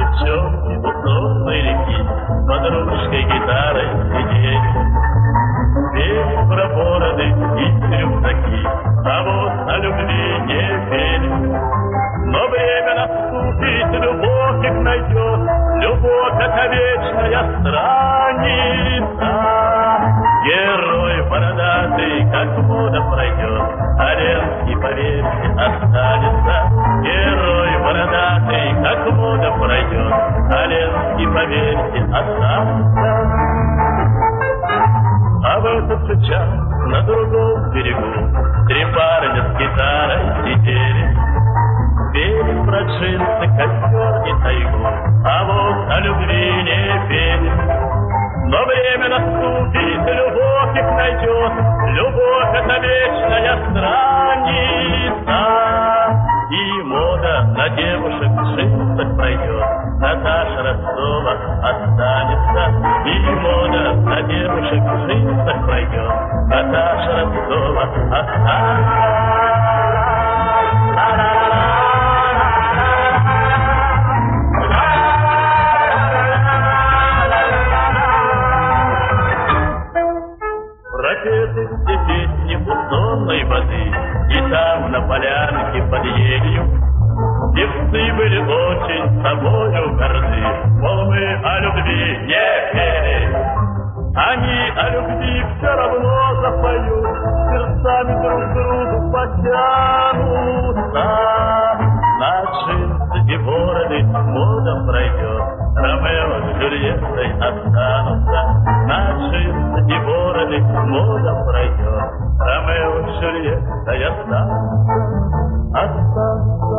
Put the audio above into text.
девчонки у сонной реки с подружкой гитарой сидели. Пели про бороды и рюкзаки, а вот о любви не пели. Но время наступит, любовь их найдет, любовь — это вечная страница. Герой бородатый, как мода пройдет, а Ленский, поверьте, останется. Герой бородатый, как мода пройдет, а Ленский, поверьте, останется. А в этот же час на другом берегу три парня с гитарой сидели. Пели про джинсы, костер и тайгу, а вот о любви не пели. Но время наступит, любовь их найдет, любовь — это вечная страница. И мода на девушек в джинсах пройдет, Наташа Ростова останется. И мода на девушек в джинсах пройдет, Наташа Ростова останется. Пропеты все песни пустонной воды, и там на полянке под елью певцы были очень собою горды, мол, мы о любви не пели. Они о любви все равно запоют, сердцами друг к другу потянутся. На джинсы и бороды мода пройдет, Ромео с Джульеттой останутся. На джинсы и бороды мода пройдет, Ромео с Джульеттой останутся.